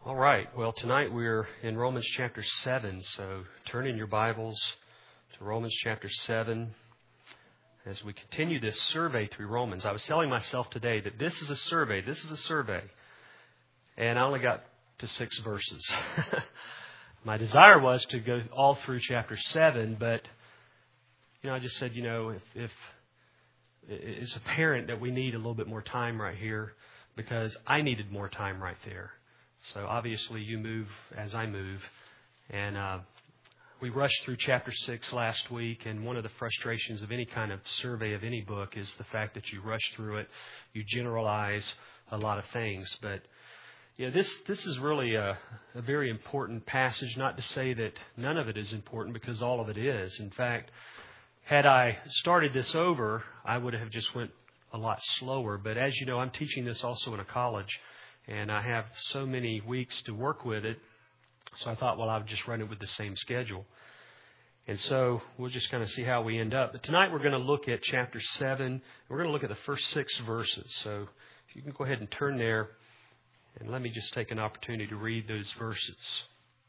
All right. Well, tonight we're in Romans chapter 7, so turn in your Bibles to Romans chapter 7 as we continue this survey through Romans. I was telling myself today that this is a survey, and I only got to 6 verses. My desire was to go all through chapter 7, but, I just said, if it's apparent that we need a little bit more time right here because I needed more time right there. So obviously you move as I move. And we rushed through chapter 6 last week, and one of the frustrations of any kind of survey of any book is the fact that you rush through it, you generalize a lot of things. But this is really a very important passage, not to say that none of it is important, because all of it is. In fact, had I started this over, I would have just went a lot slower. But as you know, I'm teaching this also in a college, and I have so many weeks to work with it. So I thought, I would just run it with the same schedule. And so we'll just kind of see how we end up. But tonight we're going to look at chapter 7. We're going to look at the first 6 verses. So if you can go ahead and turn there, and let me just take an opportunity to read those verses.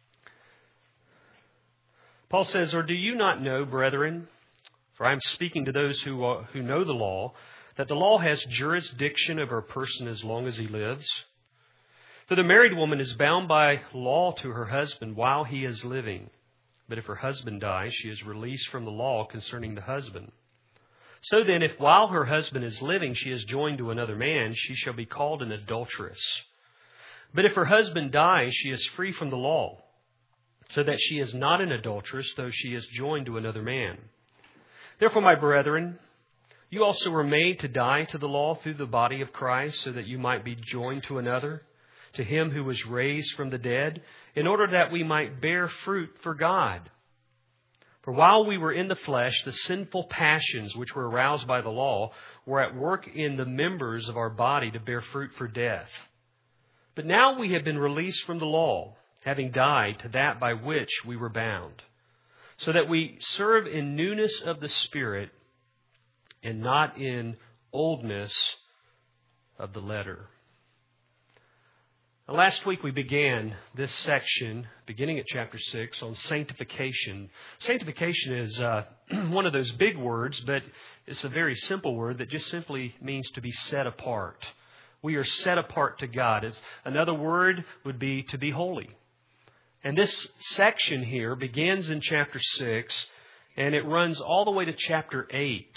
Paul says, "Or do you not know, brethren, for I am speaking to those who know the law, that the law has jurisdiction over a person as long as he lives? For the married woman is bound by law to her husband while he is living. But if her husband dies, she is released from the law concerning the husband. So then, if while her husband is living she is joined to another man, she shall be called an adulteress. But if her husband dies, she is free from the law, so that she is not an adulteress, though she is joined to another man. Therefore, my brethren, you also were made to die to the law through the body of Christ, so that you might be joined to another, to Him who was raised from the dead, in order that we might bear fruit for God. For while we were in the flesh, the sinful passions which were aroused by the law were at work in the members of our body to bear fruit for death. But now we have been released from the law, having died to that by which we were bound, so that we serve in newness of the Spirit and not in oldness of the letter." Now, last week we began this section, beginning at chapter 6, on sanctification. Sanctification is one of those big words, but it's a very simple word that just simply means to be set apart. We are set apart to God. Another word would be to be holy. And this section here begins in chapter 6, and it runs all the way to chapter 8.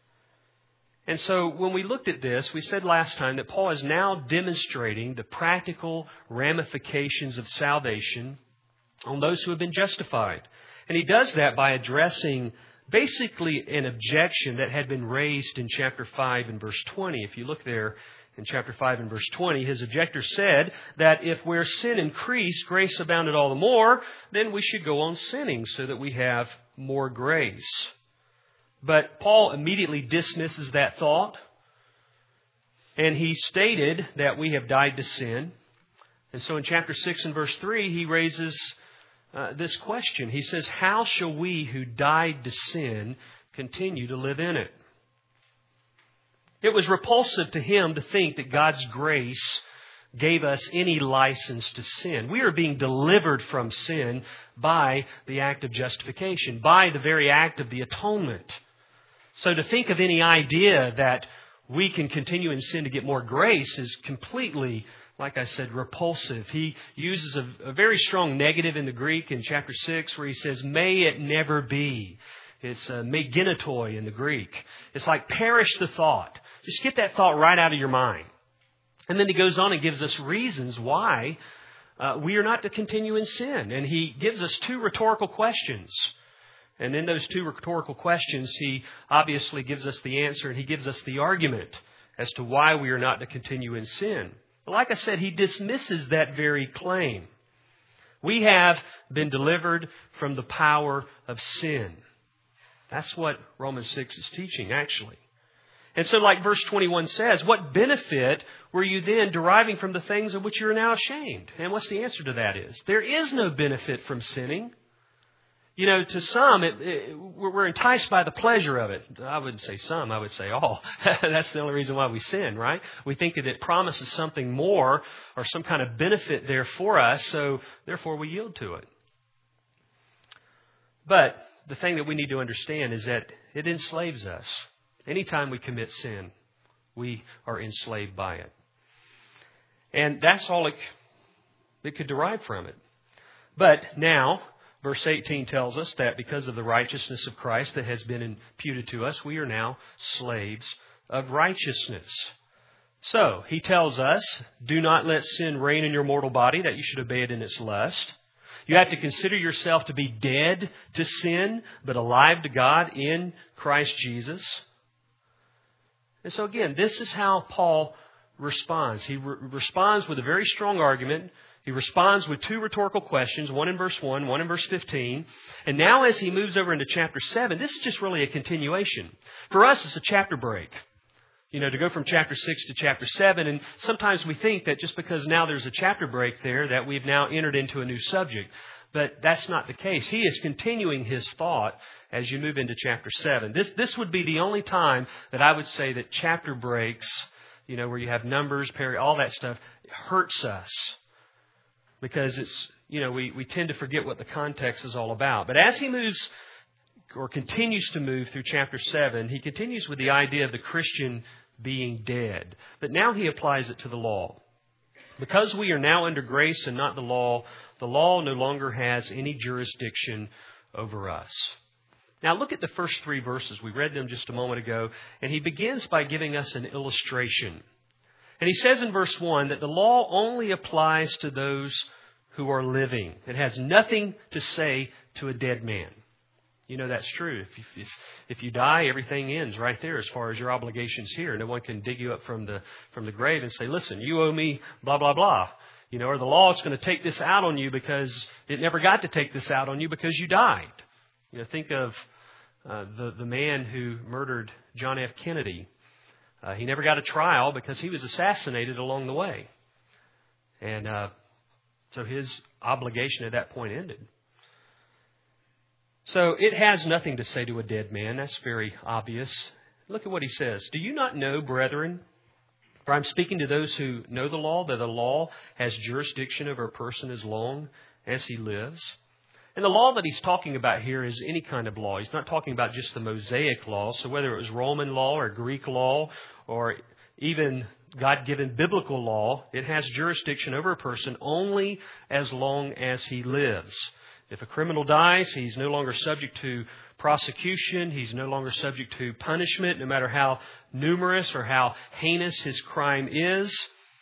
And so when we looked at this, we said last time that Paul is now demonstrating the practical ramifications of salvation on those who have been justified. And he does that by addressing basically an objection that had been raised in chapter 5 and verse 20. If you look there in chapter 5 and verse 20, his objector said that if where sin increased, grace abounded all the more, then we should go on sinning so that we have more grace. But Paul immediately dismisses that thought, and he stated that we have died to sin. And so in chapter 6 and verse 3, he raises this question. He says, "How shall we who died to sin continue to live in it?" It was repulsive to him to think that God's grace gave us any license to sin. We are being delivered from sin by the act of justification, by the very act of the atonement. So to think of any idea that we can continue in sin to get more grace is completely, like I said, repulsive. He uses a very strong negative in the Greek in chapter 6 where he says, "May it never be." It's me genetoi in the Greek. It's like perish the thought. Just get that thought right out of your mind. And then he goes on and gives us reasons why we are not to continue in sin. And he gives us 2 rhetorical questions. And in those 2 rhetorical questions, he obviously gives us the answer, and he gives us the argument as to why we are not to continue in sin. But like I said, he dismisses that very claim. We have been delivered from the power of sin. That's what Romans 6 is teaching, actually. And so like verse 21 says, what benefit were you then deriving from the things of which you are now ashamed? And what's the answer to that is? There is no benefit from sinning. To some, we're enticed by the pleasure of it. I wouldn't say some, I would say all. That's the only reason why we sin, right? We think that it promises something more or some kind of benefit there for us, so therefore we yield to it. But the thing that we need to understand is that it enslaves us. Anytime we commit sin, we are enslaved by it. And that's all it could derive from it. But now, verse 18 tells us that because of the righteousness of Christ that has been imputed to us, we are now slaves of righteousness. So, he tells us, do not let sin reign in your mortal body, that you should obey it in its lust. You have to consider yourself to be dead to sin, but alive to God in Christ Jesus. And so again, this is how Paul responds. He responds with a very strong argument. He responds with two rhetorical questions, one in verse 1, one in verse 15. And now as he moves over into chapter 7, this is just really a continuation. For us, it's a chapter break. To go from chapter 6 to chapter 7. And sometimes we think that just because now there's a chapter break there, that we've now entered into a new subject. But that's not the case. He is continuing his thought as you move into chapter 7. This would be the only time that I would say that chapter breaks, where you have numbers, all that stuff, hurts us. Because it's, we tend to forget what the context is all about. But as he moves or continues to move through chapter 7, he continues with the idea of the Christian being dead. But now he applies it to the law. Because we are now under grace and not the law no longer has any jurisdiction over us. Now look at the first 3 verses. We read them just a moment ago. And he begins by giving us an illustration. And he says in verse 1 that the law only applies to those who are living. It has nothing to say to a dead man. That's true. If you die, everything ends right there as far as your obligations here. No one can dig you up from the grave and say, listen, you owe me blah, blah, blah. Or the law is going to take this out on you because it never got to take this out on you because you died. Think of the man who murdered John F. Kennedy. He never got a trial because he was assassinated along the way. And so his obligation at that point ended. So it has nothing to say to a dead man. That's very obvious. Look at what he says. Do you not know, brethren, for I'm speaking to those who know the law, that the law has jurisdiction over a person as long as he lives? And the law that he's talking about here is any kind of law. He's not talking about just the Mosaic law. So whether it was Roman law or Greek law or even God-given biblical law, it has jurisdiction over a person only as long as he lives. If a criminal dies, he's no longer subject to prosecution. He's no longer subject to punishment, no matter how numerous or how heinous his crime is.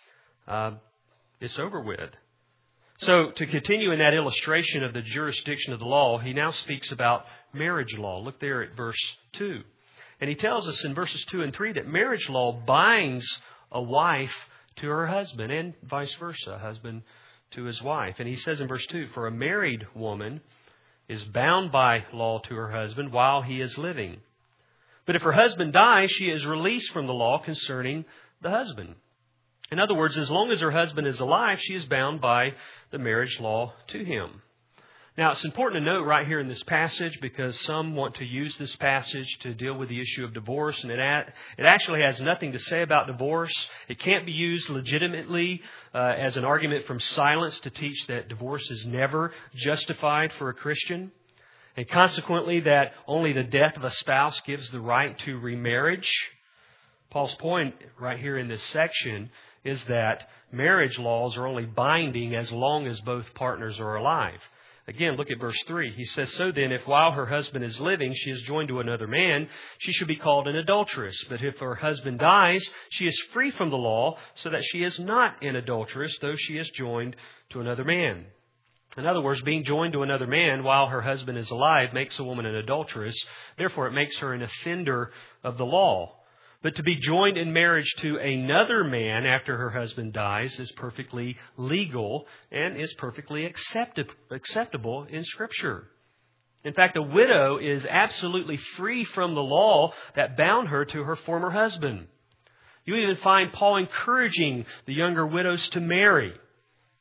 It's over with. So to continue in that illustration of the jurisdiction of the law, he now speaks about marriage law. Look there at verse 2. And he tells us in verses 2 and 3 that marriage law binds a wife to her husband and vice versa, husband to his wife. And he says in verse 2, for a married woman is bound by law to her husband while he is living. But if her husband dies, she is released from the law concerning the husband. In other words, as long as her husband is alive, she is bound by the marriage law to him. Now, it's important to note right here in this passage, because some want to use this passage to deal with the issue of divorce, and it actually has nothing to say about divorce. It can't be used legitimately as an argument from silence to teach that divorce is never justified for a Christian. And consequently, that only the death of a spouse gives the right to remarriage. Paul's point right here in this section is that marriage laws are only binding as long as both partners are alive. Again, look at verse 3. He says, so then, if while her husband is living, she is joined to another man, she should be called an adulteress. But if her husband dies, she is free from the law, so that she is not an adulteress, though she is joined to another man. In other words, being joined to another man while her husband is alive makes a woman an adulteress. Therefore, it makes her an offender of the law. But to be joined in marriage to another man after her husband dies is perfectly legal and is perfectly acceptable in Scripture. In fact, a widow is absolutely free from the law that bound her to her former husband. You even find Paul encouraging the younger widows to marry.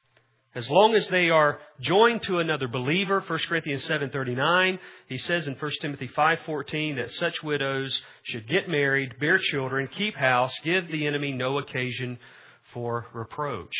As long as they are joined to another believer, 1 Corinthians 7:39, he says in 1 Timothy 5:14 that such widows should get married, bear children, keep house, give the enemy no occasion for reproach.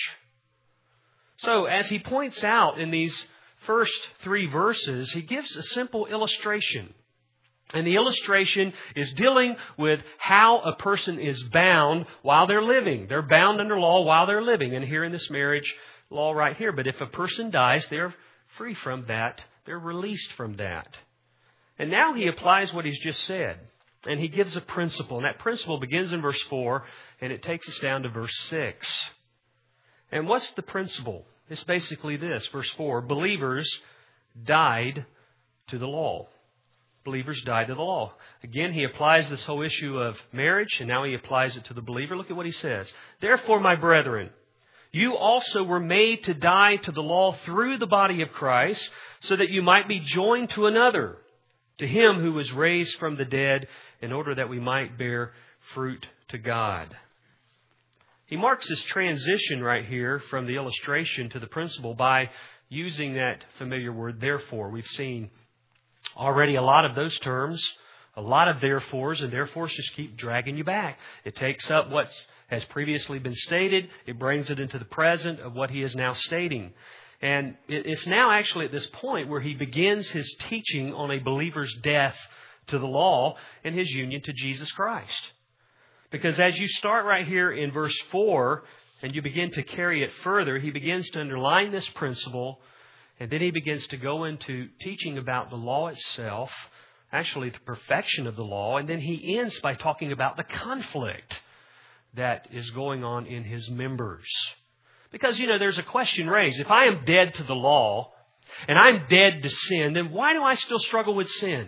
So, as he points out in these first 3 verses, he gives a simple illustration. And the illustration is dealing with how a person is bound while they're living. They're bound under law while they're living. And here in this marriage law right here. But if a person dies, they're free from that. They're released from that. And now he applies what he's just said. And he gives a principle. And that principle begins in verse 4 and it takes us down to verse 6. And what's the principle? It's basically this. Verse 4, believers died to the law. Believers died to the law. Again, he applies this whole issue of marriage, and now he applies it to the believer. Look at what he says. Therefore, my brethren, you also were made to die to the law through the body of Christ, so that you might be joined to another, to him who was raised from the dead, in order that we might bear fruit to God. He marks this transition right here from the illustration to the principle by using that familiar word, therefore. We've seen already a lot of those terms, a lot of therefores, and therefores just keep dragging you back. It takes up what has previously been stated. It brings it into the present of what he is now stating. And it's now actually at this point where he begins his teaching on a believer's death to the law and his union to Jesus Christ. Because as you start right here in verse 4 and you begin to carry it further, he begins to underline this principle. And then he begins to go into teaching about the law itself, actually the perfection of the law. And then he ends by talking about the conflict that is going on in his members. Because, there's a question raised. If I am dead to the law and I'm dead to sin, then why do I still struggle with sin?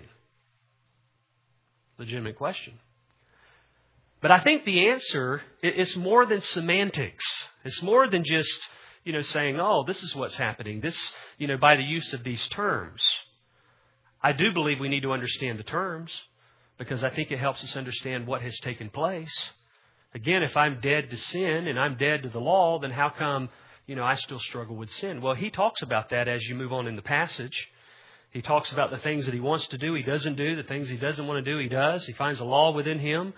Legitimate question. But I think the answer is more than semantics. It's more than just saying, oh, this is what's happening. This, by the use of these terms. I do believe we need to understand the terms because I think it helps us understand what has taken place. Again, if I'm dead to sin and I'm dead to the law, then how come, I still struggle with sin? Well, he talks about that as you move on in the passage. He talks about the things that he wants to do, he doesn't do. The things he doesn't want to do, he does. He finds a law within him.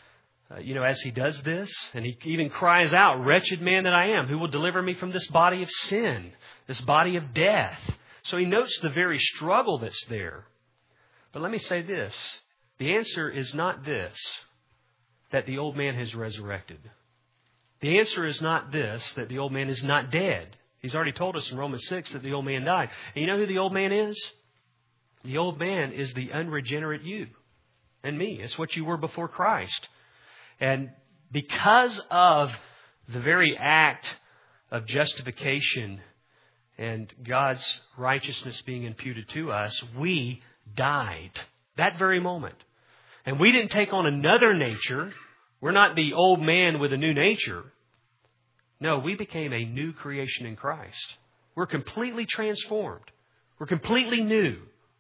As he does this, and he even cries out, wretched man that I am, who will deliver me from this body of sin, this body of death. So he notes the very struggle that's there. But let me say this. The answer is not this, that the old man has resurrected. The answer is not this, that the old man is not dead. He's already told us in Romans 6 that the old man died. And you know who the old man is? The old man is the unregenerate you and me. It's what you were before Christ. And because of the very act of justification and God's righteousness being imputed to us, we died that very moment. And we didn't take on another nature. We're not the old man with a new nature. No, we became a new creation in Christ. We're completely transformed. We're completely new.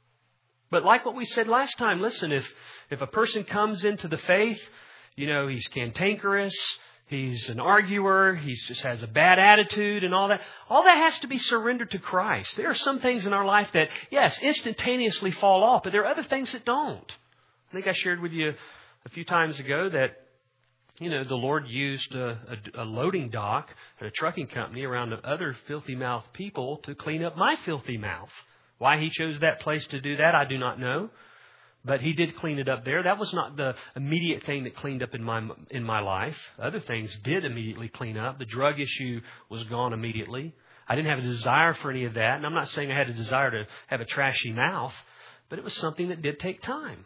But like what we said last time, listen, if a person comes into the faith, he's cantankerous, he's an arguer, he just has a bad attitude and all that has to be surrendered to Christ. There are some things in our life that, yes, instantaneously fall off, but there are other things that don't. I think I shared with you a few times ago that, the Lord used a loading dock at a trucking company around other filthy-mouthed people to clean up my filthy mouth. Why He chose that place to do that, I do not know. But He did clean it up there. That was not the immediate thing that cleaned up in my life. Other things did immediately clean up. The drug issue was gone immediately. I didn't have a desire for any of that. And I'm not saying I had a desire to have a trashy mouth, but it was something that did take time.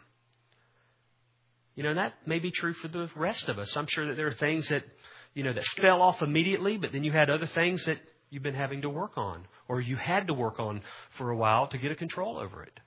That may be true for the rest of us. I'm sure that there are things that, that fell off immediately, but then you had other things that you've been having to work on, or you had to work on for a while to get a control over it.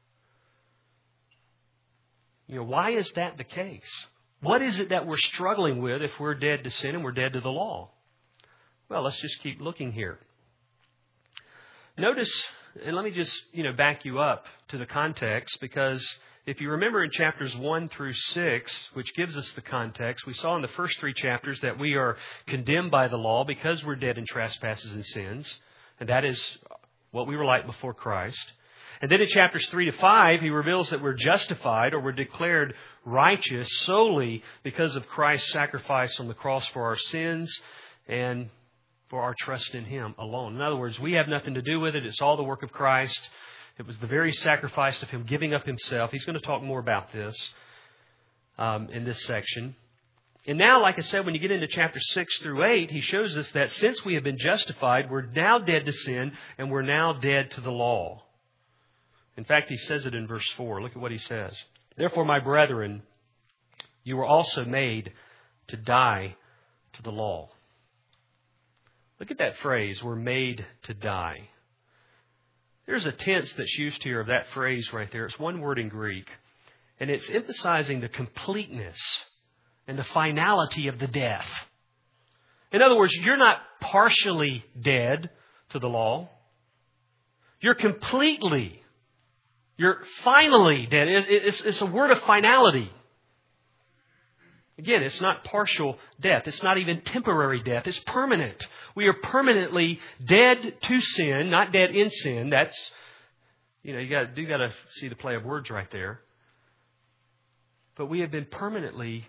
Why is that the case? What is it that we're struggling with if we're dead to sin and we're dead to the law? Well, let's just keep looking here. Notice, and let me just, back you up to the context, because if you remember in chapters 1 through 6, which gives us the context, we saw in the first 3 chapters that we are condemned by the law because we're dead in trespasses and sins. And that is what we were like before Christ. And then in chapters 3 to 5, he reveals that we're justified or we're declared righteous solely because of Christ's sacrifice on the cross for our sins and for our trust in Him alone. In other words, we have nothing to do with it. It's all the work of Christ. It was the very sacrifice of Him giving up Himself. He's going to talk more about this in this section. And now, like I said, when you get into chapter 6 through 8, he shows us that since we have been justified, we're now dead to sin and we're now dead to the law. In fact, he says it in verse 4. Look at what he says. Therefore, my brethren, you were also made to die to the law. Look at that phrase, we're made to die. There's a tense that's used here of that phrase right there. It's one word in Greek. And it's emphasizing the completeness and the finality of the death. In other words, you're not partially dead to the law. You're finally dead. It's a word of finality. Again, it's not partial death. It's not even temporary death. It's permanent. We are permanently dead to sin, not dead in sin. That's, you got to see the play of words right there. But we have been permanently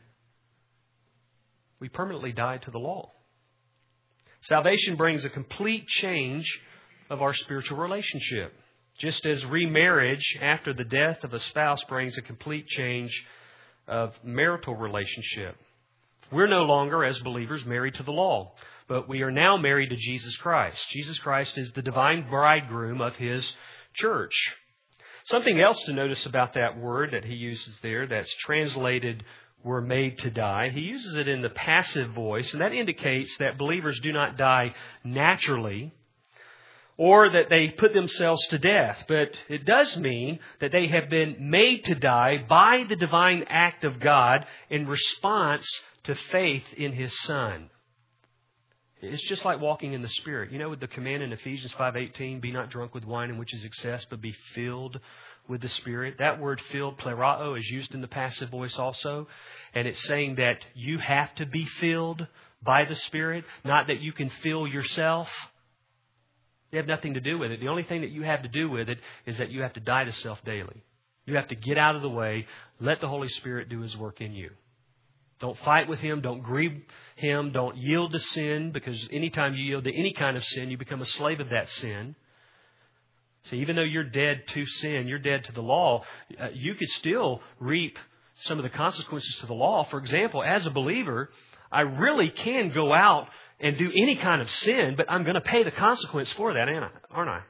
died to the law. Salvation brings a complete change of our spiritual relationship. Just as remarriage after the death of a spouse brings a complete change of marital relationship. We're no longer, as believers, married to the law, but we are now married to Jesus Christ. Jesus Christ is the divine bridegroom of His church. Something else to notice about that word that he uses there that's translated, "were made to die." He uses it in the passive voice, and that indicates that believers do not die naturally, or that they put themselves to death. But it does mean that they have been made to die by the divine act of God in response to faith in His Son. It's just like walking in the Spirit. With the command in Ephesians 5:18, be not drunk with wine in which is excess, but be filled with the Spirit. That word filled, plerao, is used in the passive voice also. And it's saying that you have to be filled by the Spirit, not that you can fill yourself. You have nothing to do with it. The only thing that you have to do with it is that you have to die to self daily. You have to get out of the way, let the Holy Spirit do His work in you. Don't fight with Him. Don't grieve Him. Don't yield to sin, because anytime you yield to any kind of sin, you become a slave of that sin. See, even though you're dead to sin, you're dead to the law, you could still reap some of the consequences to the law. For example, as a believer, I really can go out and do any kind of sin, but I'm going to pay the consequence for that, aren't I?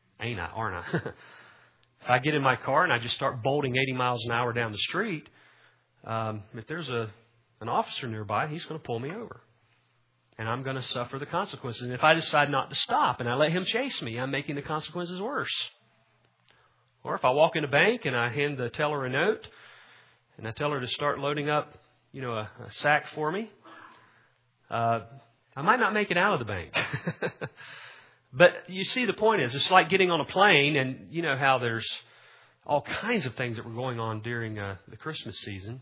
If I get in my car and I just start bolting 80 miles an hour down the street, if there's an officer nearby, he's going to pull me over. And I'm going to suffer the consequences. And if I decide not to stop and I let him chase me, I'm making the consequences worse. Or if I walk in a bank and I hand the teller a note and I tell her to start loading up, a sack for me, I might not make it out of the bank. But you see, the point is, it's like getting on a plane, and you know how there's all kinds of things that were going on during the Christmas season.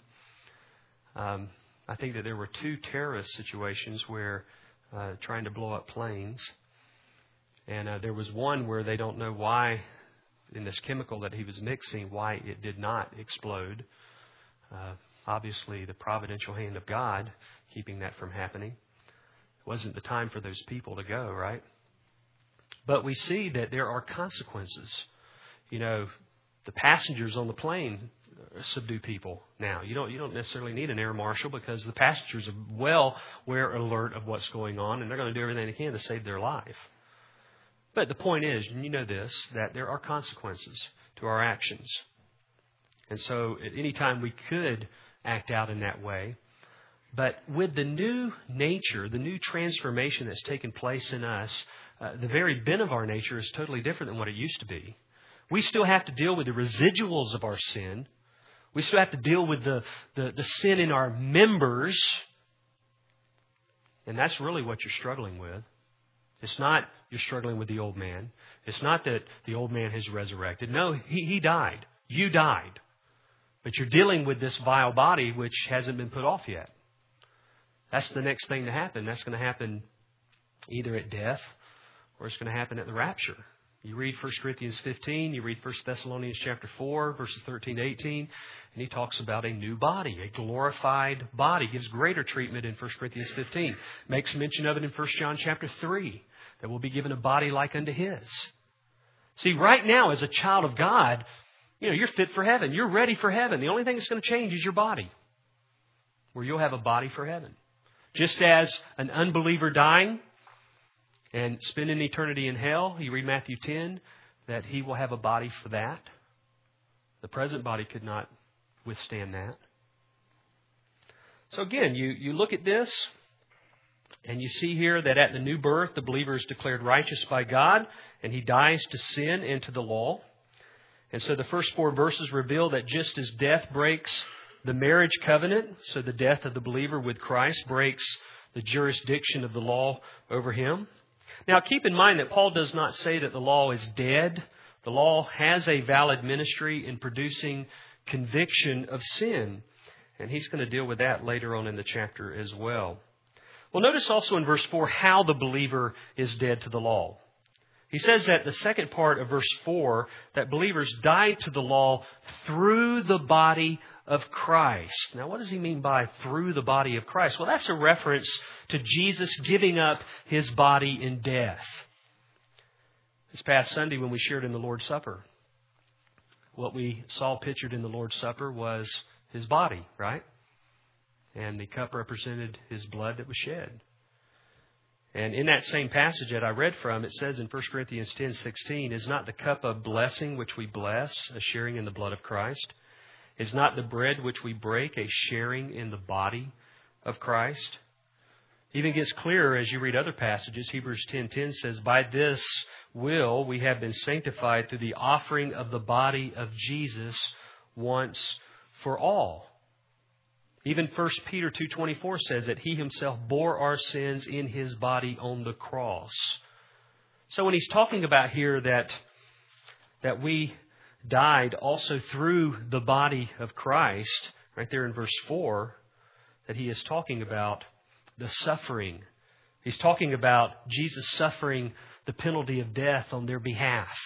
I think that there were 2 terrorist situations where trying to blow up planes. And there was one where they don't know why, in this chemical that he was mixing, why it did not explode. Obviously, the providential hand of God keeping that from happening. It wasn't the time for those people to go, right? But we see that there are consequences. The passengers on the plane subdue people now. You don't necessarily need an air marshal, because the passengers are well aware, alert of what's going on, and they're going to do everything they can to save their life. But the point is, and you know this, that there are consequences to our actions. And so at any time we could act out in that way. But with the new nature, the new transformation that's taken place in us, the very bent of our nature is totally different than what it used to be. We still have to deal with the residuals of our sin. We still have to deal with the sin in our members. And that's really what you're struggling with. It's not you're struggling with the old man. It's not that the old man has resurrected. No, he died. You died. But you're dealing with this vile body which hasn't been put off yet. That's the next thing to happen. That's going to happen either at death or it's going to happen at the rapture. You read 1 Corinthians 15, you read 1 Thessalonians chapter 4, verses 13 to 18, and he talks about a new body, a glorified body. Gives greater treatment in 1 Corinthians 15. Makes mention of it in 1 John chapter 3, that we'll be given a body like unto his. See, right now as a child of God, you're fit for heaven. You're ready for heaven. The only thing that's going to change is your body, where you'll have a body for heaven. Just as an unbeliever dying and spending eternity in hell, you read Matthew 10, that he will have a body for that. The present body could not withstand that. So again, you look at this, and you see here that at the new birth, the believer is declared righteous by God, and he dies to sin and to the law. And so the first 4 verses reveal that just as death breaks the marriage covenant, so the death of the believer with Christ breaks the jurisdiction of the law over him. Now, keep in mind that Paul does not say that the law is dead. The law has a valid ministry in producing conviction of sin. And he's going to deal with that later on in the chapter as well. Well, notice also in verse 4 how the believer is dead to the law. He says that the second part of verse 4, that believers died to the law through the body of Christ. Now, what does he mean by through the body of Christ? Well, that's a reference to Jesus giving up his body in death. This past Sunday when we shared in the Lord's Supper, what we saw pictured in the Lord's Supper was his body, right? And the cup represented his blood that was shed. And in that same passage that I read from, it says in 1 Corinthians 10:16, is not the cup of blessing which we bless a sharing in the blood of Christ? Is not the bread which we break a sharing in the body of Christ? It even gets clearer as you read other passages. Hebrews 10:10 says, by this will we have been sanctified through the offering of the body of Jesus once for all. Even 1 Peter 2:24 says that he himself bore our sins in his body on the cross. So when he's talking about here that we died also through the body of Christ, right there in verse 4, that he is talking about the suffering. He's talking about Jesus suffering the penalty of death on their behalf.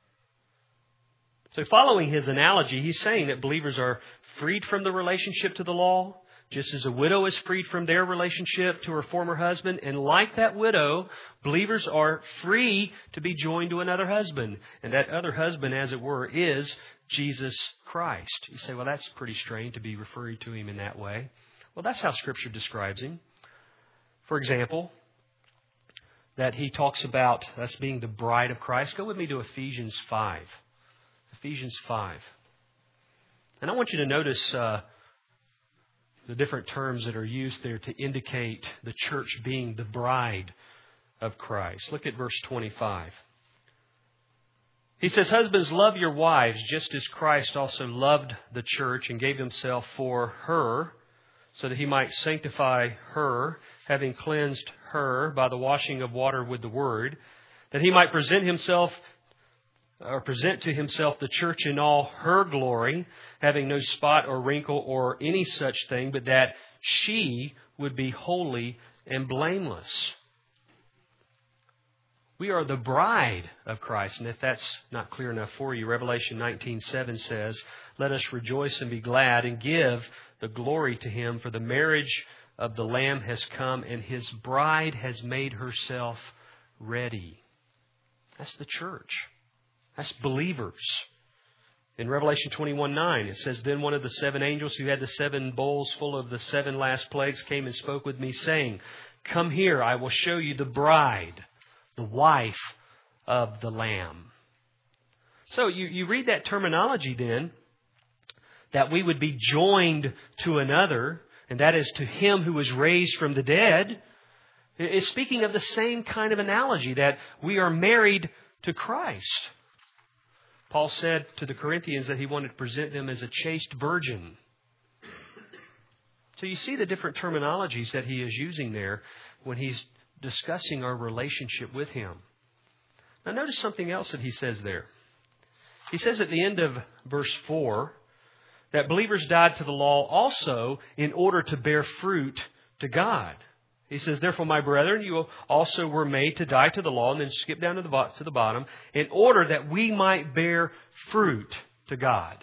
So following his analogy, he's saying that believers are freed from the relationship to the law, just as a widow is freed from their relationship to her former husband. And like that widow, believers are free to be joined to another husband. And that other husband, as it were, is Jesus Christ. You say, well, that's pretty strange to be referring to him in that way. Well, that's how Scripture describes him. For example, that he talks about us being the bride of Christ. Go with me to Ephesians 5. Ephesians 5. And I want you to notice the different terms that are used there to indicate the church being the bride of Christ. Look at verse 25. He says, husbands, love your wives just as Christ also loved the church and gave himself for her, so that he might sanctify her, having cleansed her by the washing of water with the word, that he might present to himself the church in all her glory, having no spot or wrinkle or any such thing, but that she would be holy and blameless. We are the bride of Christ. And if that's not clear enough for you, Revelation 19:7 says, let us rejoice and be glad and give the glory to him, for the marriage of the Lamb has come and his bride has made herself ready. That's the church. That's believers. In Revelation 21:9, it says, then one of the 7 angels who had the 7 bowls full of the 7 last plagues came and spoke with me, saying, come here, I will show you the bride, the wife of the Lamb. So you read that terminology then, that we would be joined to another, and that is to him who was raised from the dead. It's speaking of the same kind of analogy, that we are married to Christ. Paul said to the Corinthians that he wanted to present them as a chaste virgin. So you see the different terminologies that he is using there when he's discussing our relationship with him. Now notice something else that he says there. He says at the end of verse 4 that believers died to the law also in order to bear fruit to God. He says, therefore, my brethren, you also were made to die to the law, and then skip down to the bottom, in order that we might bear fruit to God.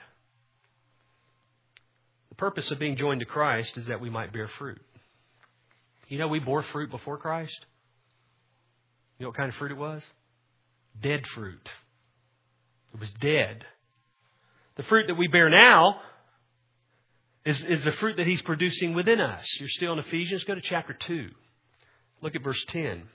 The purpose of being joined to Christ is that we might bear fruit. You know, we bore fruit before Christ. You know what kind of fruit it was? Dead fruit. It was dead. The fruit that we bear now is the fruit that He's producing within us. You're still in Ephesians. Go to chapter 2. Look at verse 10.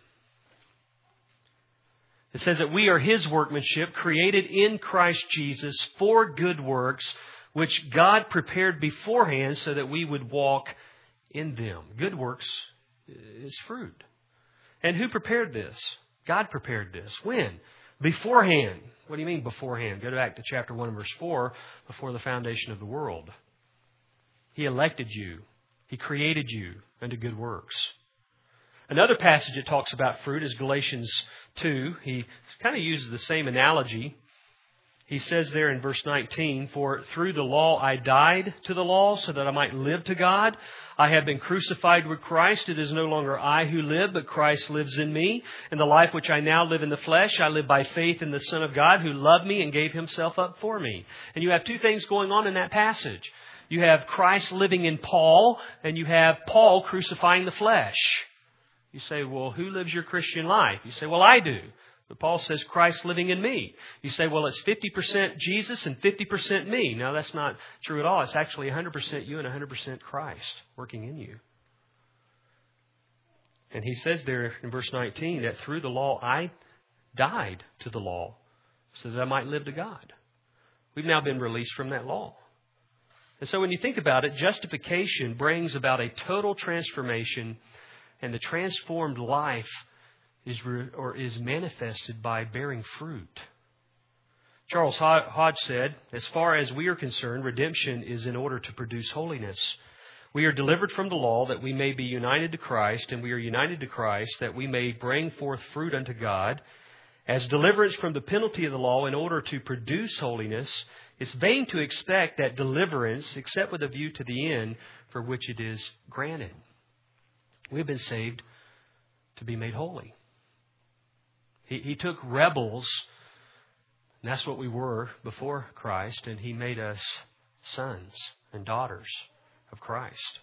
It says that we are His workmanship, created in Christ Jesus for good works, which God prepared beforehand so that we would walk in them. Good works is fruit. And who prepared this? God prepared this. When? Beforehand. What do you mean beforehand? Go back to chapter 1 verse 4, before the foundation of the world. He elected you. He created you unto good works. Another passage that talks about fruit is Galatians 2. He kind of uses the same analogy. He says there in verse 19, for through the law I died to the law so that I might live to God. I have been crucified with Christ. It is no longer I who live, but Christ lives in me. And the life which I now live in the flesh, I live by faith in the Son of God who loved me and gave Himself up for me. And you have two things going on in that passage. You have Christ living in Paul, and you have Paul crucifying the flesh. You say, well, who lives your Christian life? You say, well, I do. But Paul says Christ living in me. You say, well, it's 50% Jesus and 50% me. No, that's not true at all. It's actually 100% you and 100% Christ working in you. And he says there in verse 19 that through the law I died to the law so that I might live to God. We've now been released from that law. And so when you think about it, justification brings about a total transformation, and the transformed life is manifested by bearing fruit. Charles Hodge said, as far as we are concerned, redemption is in order to produce holiness. We are delivered from the law that we may be united to Christ, and we are united to Christ that we may bring forth fruit unto God. As deliverance from the penalty of the law in order to produce holiness, it's vain to expect that deliverance, except with a view to the end for which it is granted. We've been saved to be made holy. He took rebels, and that's what we were before Christ, and He made us sons and daughters of Christ.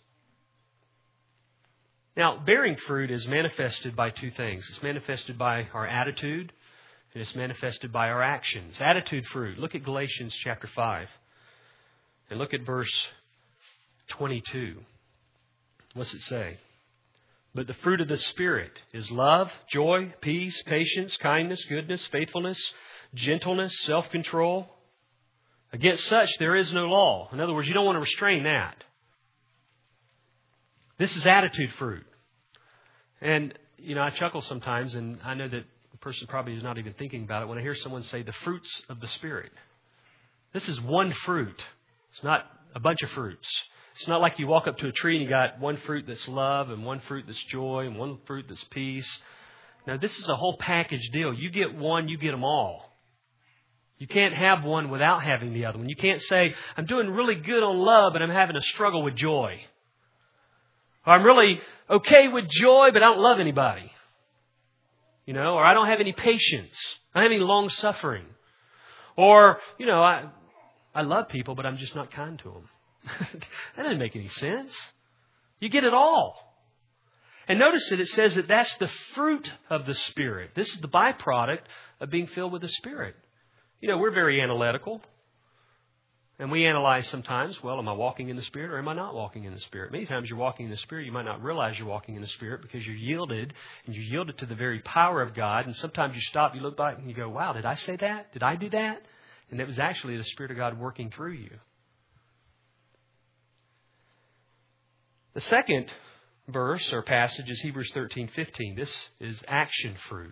Now, bearing fruit is manifested by two things. It's manifested by our attitude, and it's manifested by our actions. Attitude fruit. Look at Galatians chapter 5, and look at verse 22. What's it say? But the fruit of the Spirit is love, joy, peace, patience, kindness, goodness, faithfulness, gentleness, self-control. Against such there is no law. In other words, you don't want to restrain that. This is attitude fruit. And, I chuckle sometimes, and I know that the person probably is not even thinking about it when I hear someone say the fruits of the Spirit. This is one fruit. It's not a bunch of fruits. It's not like you walk up to a tree and you got one fruit that's love and one fruit that's joy and one fruit that's peace. Now, this is a whole package deal. You get one, you get them all. You can't have one without having the other one. You can't say, I'm doing really good on love, but I'm having a struggle with joy. Or I'm really okay with joy, but I don't love anybody. Or I don't have any patience. I don't have any long suffering. Or, I love people, but I'm just not kind to them. That doesn't make any sense. You get it all. And notice that it says that that's the fruit of the Spirit. This is the byproduct of being filled with the Spirit. We're very analytical. And we analyze sometimes, well, am I walking in the Spirit or am I not walking in the Spirit? Many times you're walking in the Spirit, you might not realize you're walking in the Spirit because you're yielded, and you're yielded to the very power of God. And sometimes you stop, you look back and you go, wow, did I say that? Did I do that? And it was actually the Spirit of God working through you. The second verse or passage is Hebrews 13:15. This is action fruit.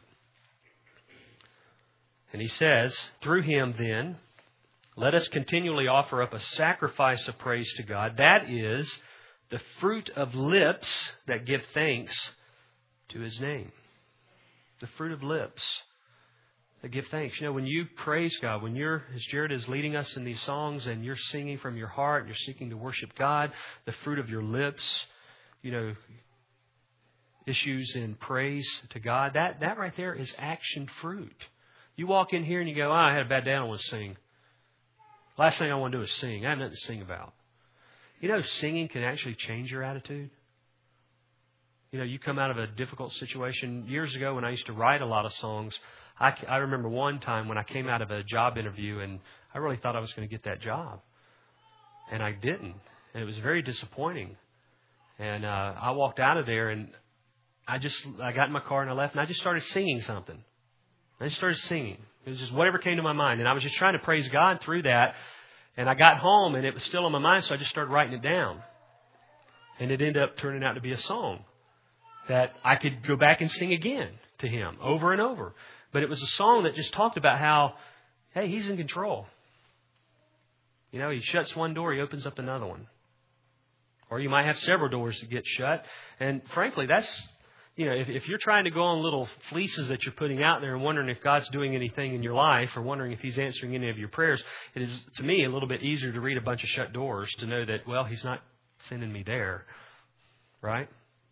And he says, through Him then, let us continually offer up a sacrifice of praise to God. That is the fruit of lips that give thanks to His name. The fruit of lips that give thanks. When you praise God, as Jared is leading us in these songs and you're singing from your heart, and you're seeking to worship God, the fruit of your lips, issues in praise to God, that right there is action fruit. You walk in here and you go, I had a bad day, I don't want to sing. Last thing I want to do is sing. I have nothing to sing about. You know, singing can actually change your attitude. You know, you come out of a difficult situation. Years ago when I used to write a lot of songs, I remember one time when I came out of a job interview and I really thought I was going to get that job. And I didn't. And it was very disappointing. And I walked out of there and I got in my car and I left and I just started singing something. I just started singing. It was just whatever came to my mind. And I was just trying to praise God through that. And I got home and it was still on my mind, so I just started writing it down. And it ended up turning out to be a song that I could go back and sing again to Him over and over. But it was a song that just talked about how, hey, He's in control. You know, He shuts one door, He opens up another one. Or you might have several doors that get shut. And frankly, that's, you know, if you're trying to go on little fleeces that you're putting out there and wondering if God's doing anything in your life or wondering if He's answering any of your prayers, it is, to me, a little bit easier to read a bunch of shut doors to know that, well, He's not sending me there. Right?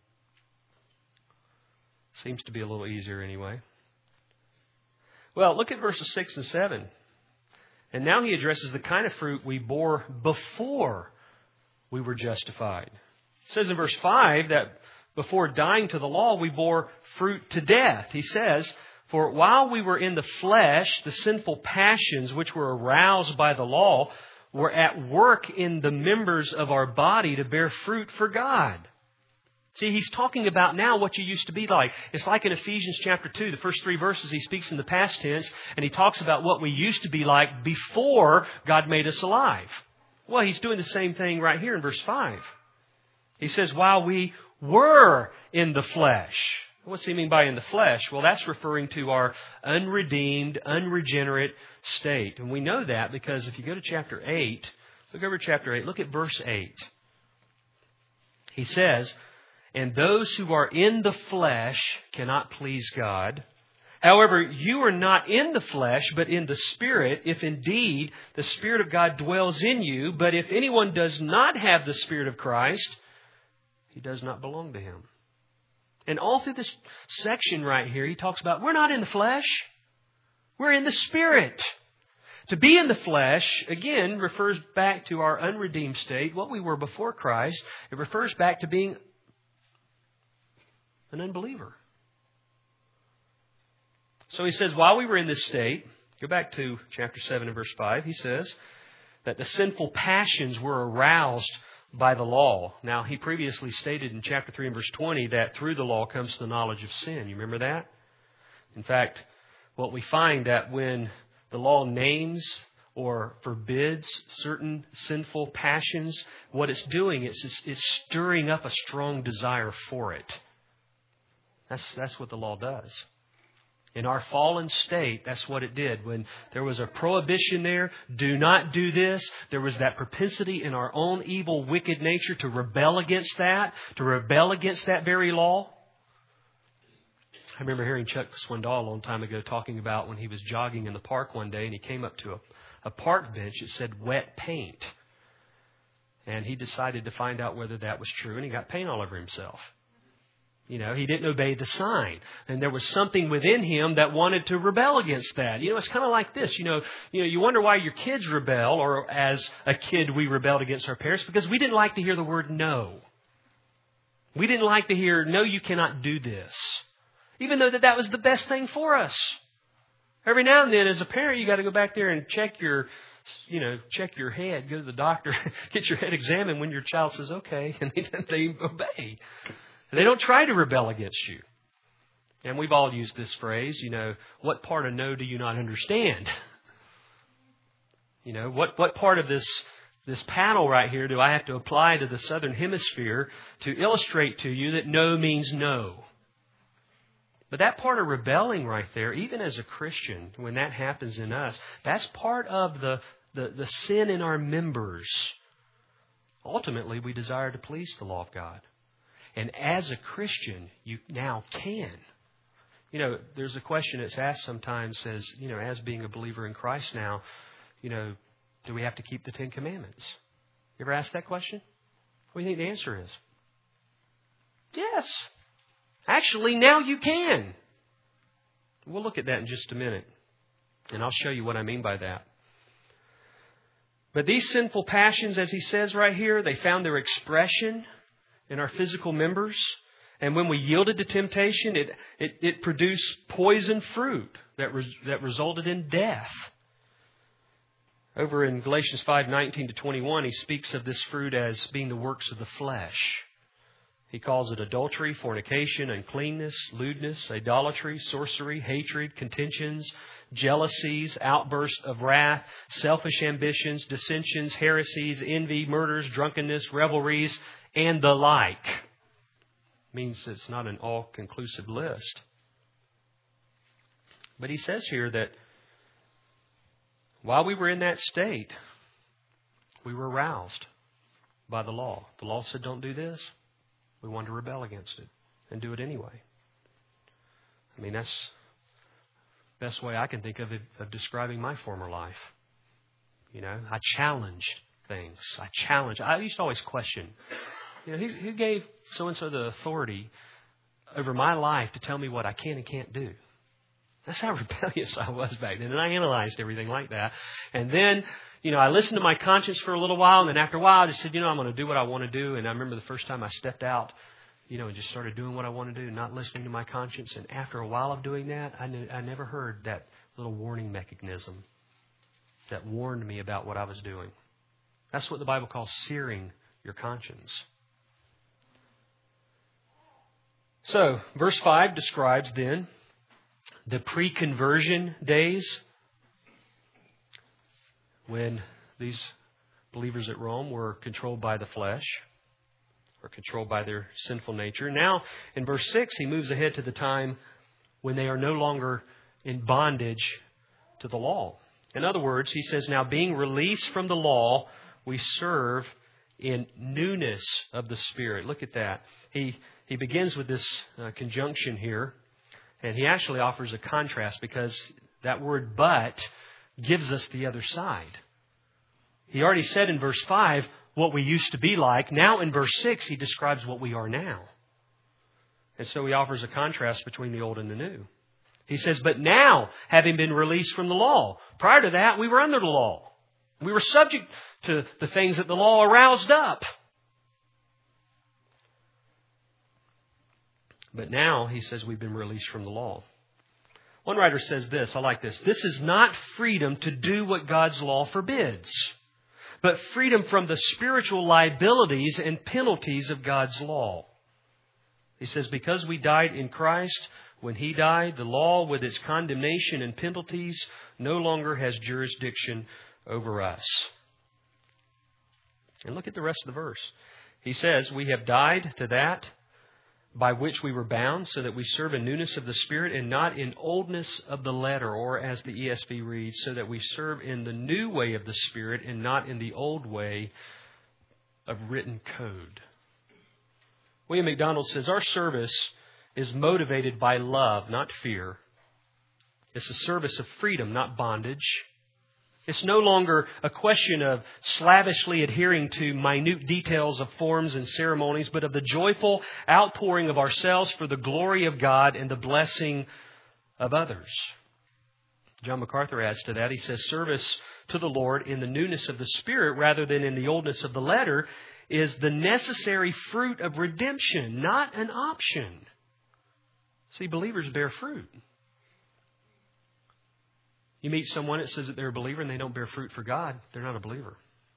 Seems to be a little easier anyway. Well, look at verses 6 and 7. And now he addresses the kind of fruit we bore before we were justified. It says in verse 5 that before dying to the law, we bore fruit to death. He says, for while we were in the flesh, the sinful passions which were aroused by the law were at work in the members of our body to bear fruit for God. See, he's talking about now what you used to be like. It's like in Ephesians chapter 2, the first 3 verses, he speaks in the past tense, and he talks about what we used to be like before God made us alive. Well, he's doing the same thing right here in verse 5. He says, while we were in the flesh. What's he mean by in the flesh? Well, that's referring to our unredeemed, unregenerate state. And we know that because if you go to chapter 8, look over chapter 8, look at verse 8. He says, and those who are in the flesh cannot please God. However, you are not in the flesh, but in the Spirit, if indeed the Spirit of God dwells in you. But if anyone does not have the Spirit of Christ, he does not belong to Him. And all through this section right here, he talks about we're not in the flesh. We're in the Spirit. To be in the flesh, again, refers back to our unredeemed state, what we were before Christ. It refers back to being an unbeliever. So he says, while we were in this state, go back to chapter 7 and verse 5, he says that the sinful passions were aroused by the law. Now, he previously stated in chapter 3 and verse 20 that through the law comes the knowledge of sin. You remember that? In fact, what we find that when the law names or forbids certain sinful passions, what it's doing is it's stirring up a strong desire for it. That's what the law does. In our fallen state, that's what it did. When there was a prohibition there, do not do this, there was that propensity in our own evil, wicked nature to rebel against that, very law. I remember hearing Chuck Swindoll a long time ago talking about when he was jogging in the park one day and he came up to a park bench that said wet paint. And he decided to find out whether that was true, and he got paint all over himself. You know, he didn't obey the sign. And there was something within him that wanted to rebel against that. You know, it's kind of like this. You wonder why your kids rebel, or as a kid we rebelled against our parents, because we didn't like to hear the word no. We didn't like to hear, no, you cannot do this. Even though that was the best thing for us. Every now and then as a parent, you got to go back there and check your head, go to the doctor, get your head examined when your child says okay, and they obey. They don't try to rebel against you. And we've all used this phrase, what part of no do you not understand? What part of this panel right here do I have to apply to the southern hemisphere to illustrate to you that no means no? But that part of rebelling right there, even as a Christian, when that happens in us, that's part of the sin in our members. Ultimately, we desire to please the law of God. And as a Christian, you now can. There's a question that's asked sometimes as being a believer in Christ now, do we have to keep the 10 Commandments? You ever asked that question? What do you think the answer is? Yes, Actually, now you can. We'll look at that in just a minute. And I'll show you what I mean by that. But these sinful passions, as he says right here, they found their expression in our physical members. And when we yielded to temptation, it produced poison fruit that resulted in death. Over in Galatians 5:19-21, he speaks of this fruit as being the works of the flesh. He calls it adultery, fornication, uncleanness, lewdness, idolatry, sorcery, hatred, contentions, jealousies, outbursts of wrath, selfish ambitions, dissensions, heresies, envy, murders, drunkenness, revelries, and the like. Means it's not an all-conclusive list. But he says here that while we were in that state, we were aroused by the law. The law said, don't do this. We wanted to rebel against it and do it anyway. I mean, that's the best way I can think of describing my former life. You know, I challenged things. I used to always question, you know, who gave so-and-so the authority over my life to tell me what I can and can't do? That's how rebellious I was back then. And I analyzed everything like that. And then, you know, I listened to my conscience for a little while. And then after a while, I just said, you know, I'm going to do what I want to do. And I remember the first time I stepped out, you know, and just started doing what I want to do, not listening to my conscience. And after a while of doing that, I never heard that little warning mechanism that warned me about what I was doing. That's what the Bible calls searing your conscience. So, verse 5 describes then the pre-conversion days when these believers at Rome were controlled by the flesh or controlled by their sinful nature. Now, in verse 6, he moves ahead to the time when they are no longer in bondage to the law. In other words, he says, now being released from the law, we serve in newness of the Spirit. Look at that. He begins with this conjunction here. And he actually offers a contrast because that word but gives us the other side. He already said in verse 5 what we used to be like. Now in verse 6 he describes what we are now. And so he offers a contrast between the old and the new. He says, but now, having been released from the law. Prior to that, we were under the law. We were subject to the things that the law aroused up. But now, he says, we've been released from the law. One writer says this, I like this. This is not freedom to do what God's law forbids, but freedom from the spiritual liabilities and penalties of God's law. He says, because we died in Christ, when He died, the law with its condemnation and penalties no longer has jurisdiction over us. And look at the rest of the verse. He says, we have died to that by which we were bound, so that we serve in newness of the Spirit and not in oldness of the letter, or as the ESV reads, so that we serve in the new way of the Spirit and not in the old way of written code. William MacDonald says, our service is motivated by love, not fear. It's a service of freedom, not bondage. It's no longer a question of slavishly adhering to minute details of forms and ceremonies, but of the joyful outpouring of ourselves for the glory of God and the blessing of others. John MacArthur adds to that. He says, service to the Lord in the newness of the Spirit rather than in the oldness of the letter is the necessary fruit of redemption, not an option. See, believers bear fruit. You meet someone that says that they're a believer and they don't bear fruit for God, they're not a believer.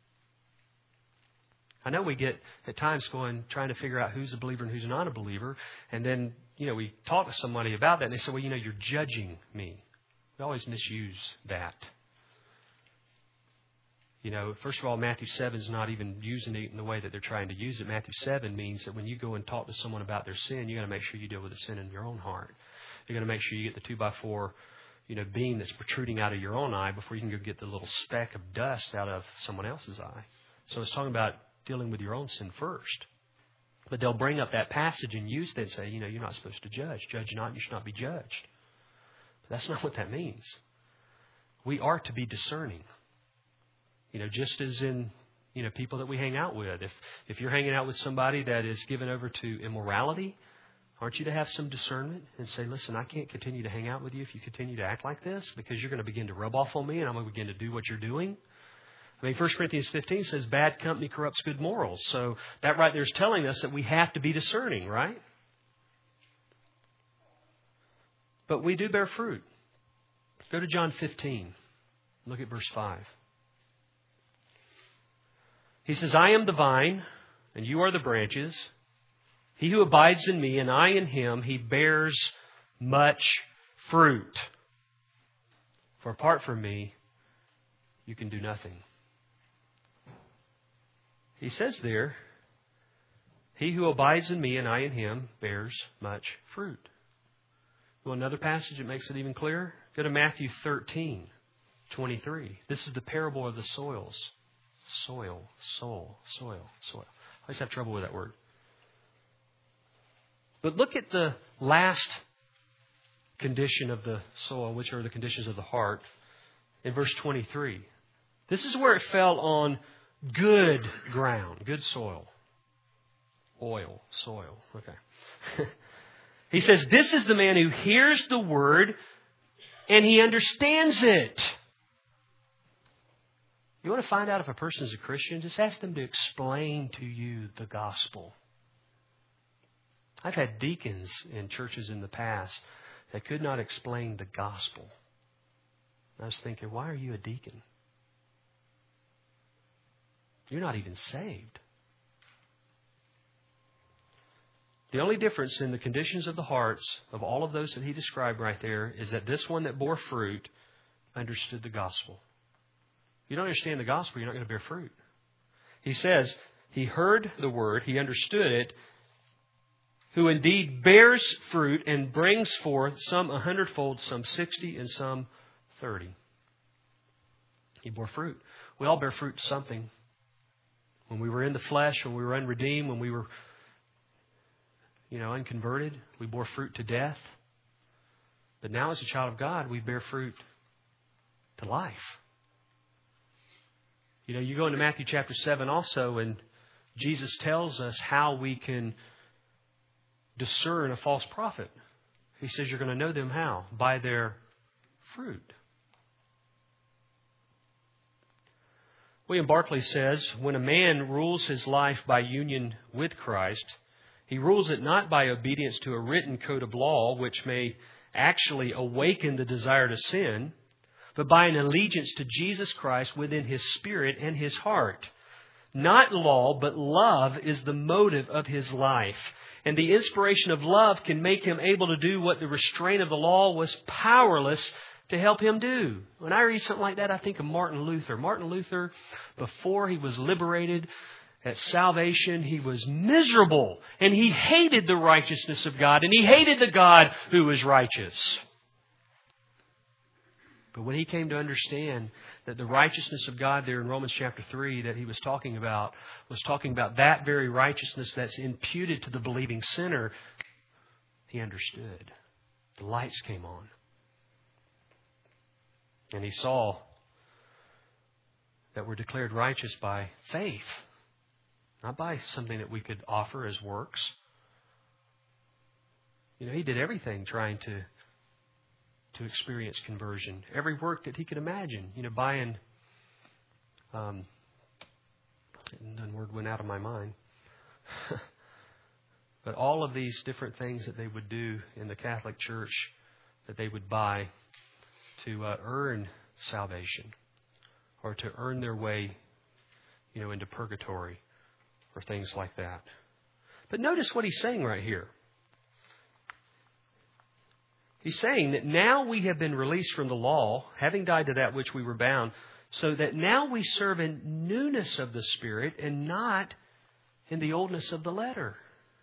I know we get at times trying to figure out who's a believer and who's not a believer. And then, we talk to somebody about that and they say, well, you're judging me. We always misuse that. First of all, Matthew 7 is not even using it in the way that they're trying to use it. Matthew 7 means that when you go and talk to someone about their sin, you got to make sure you deal with the sin in your own heart. You're going to make sure you get the 2x4 beam that's protruding out of your own eye before you can go get the little speck of dust out of someone else's eye. So it's talking about dealing with your own sin first. But they'll bring up that passage and use that and say, you're not supposed to judge. Judge not, and you should not be judged. But that's not what that means. We are to be discerning. Just as in, people that we hang out with. If you're hanging out with somebody that is given over to immorality, Aren't you to have some discernment and say, listen, I can't continue to hang out with you if you continue to act like this, because you're going to begin to rub off on me and I'm going to begin to do what you're doing? I mean, 1 Corinthians 15 says bad company corrupts good morals. So that right there is telling us that we have to be discerning, right? But we do bear fruit. Go to John 15. Look at verse 5. He says, I am the vine, and you are the branches. He who abides in me, and I in him, he bears much fruit. For apart from me, you can do nothing. He says there, he who abides in me, and I in him, bears much fruit. Well, another passage that makes it even clearer? Go to Matthew 13:23. This is the parable of the soils. Soil. I always have trouble with that word. But look at the last condition of the soil, which are the conditions of the heart, in verse 23. This is where it fell on good ground, good soil. Soil. Okay. He says, this is the man who hears the word and he understands it. You want to find out if a person is a Christian? Just ask them to explain to you the gospel. I've had deacons in churches in the past that could not explain the gospel. I was thinking, why are you a deacon? You're not even saved. The only difference in the conditions of the hearts of all of those that he described right there is that this one that bore fruit understood the gospel. If you don't understand the gospel, you're not going to bear fruit. He says, he heard the word, he understood it, who indeed bears fruit and brings forth some 100-fold, some 60, and some 30. He bore fruit. We all bear fruit to something. When we were in the flesh, when we were unredeemed, when we were unconverted, we bore fruit to death. But now as a child of God, we bear fruit to life. You go into Matthew chapter 7 also, and Jesus tells us how we can discern a false prophet. He says you're going to know them how? By their fruit. William Barclay says, when a man rules his life by union with Christ, he rules it not by obedience to a written code of law, which may actually awaken the desire to sin, but by an allegiance to Jesus Christ within his spirit and his heart. Not law, but love is the motive of his life. And the inspiration of love can make him able to do what the restraint of the law was powerless to help him do. When I read something like that, I think of Martin Luther. Martin Luther, before he was liberated at salvation, he was miserable. And he hated the righteousness of God. And he hated the God who was righteous. But when he came to understand that the righteousness of God there in Romans chapter 3 that he was talking about that very righteousness that's imputed to the believing sinner, he understood. The lights came on. And he saw that we're declared righteous by faith, not by something that we could offer as works. He did everything trying to experience conversion. Every work that he could imagine. Buying... the word went out of my mind. But all of these different things that they would do in the Catholic Church, that they would buy to earn salvation or to earn their way, into purgatory or things like that. But notice what he's saying right here. He's saying that now we have been released from the law, having died to that which we were bound, so that now we serve in newness of the Spirit and not in the oldness of the letter.